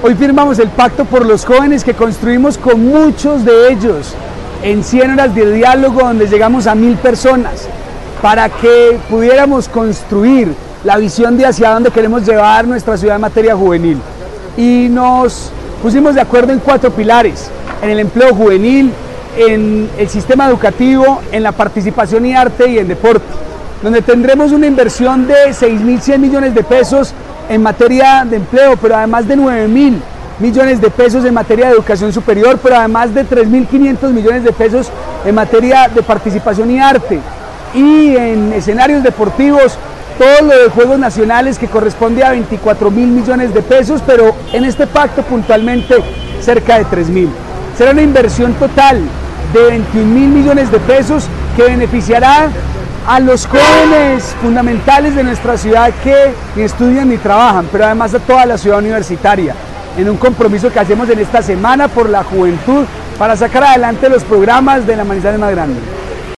Hoy firmamos el pacto por los jóvenes que construimos con muchos de ellos en 100 horas de diálogo, donde llegamos a 1000 personas, para que pudiéramos construir la visión de hacia dónde queremos llevar nuestra ciudad en materia juvenil. Y nos pusimos de acuerdo en 4 pilares: en el empleo juvenil, en el sistema educativo, en la participación y arte y en deporte, donde tendremos una inversión de 6.100 millones de pesos en materia de empleo, pero además de 9.000 millones de pesos en materia de educación superior, pero además de 3.500 millones de pesos en materia de participación y arte. Y en escenarios deportivos, todo lo de Juegos Nacionales, que corresponde a 24.000 millones de pesos, pero en este pacto puntualmente cerca de 3.000. Será una inversión total de 21.000 millones de pesos que beneficiará a los jóvenes fundamentales de nuestra ciudad que ni estudian ni trabajan, pero además a toda la ciudad universitaria, en un compromiso que hacemos en esta semana por la juventud para sacar adelante los programas de la Manizales más grande.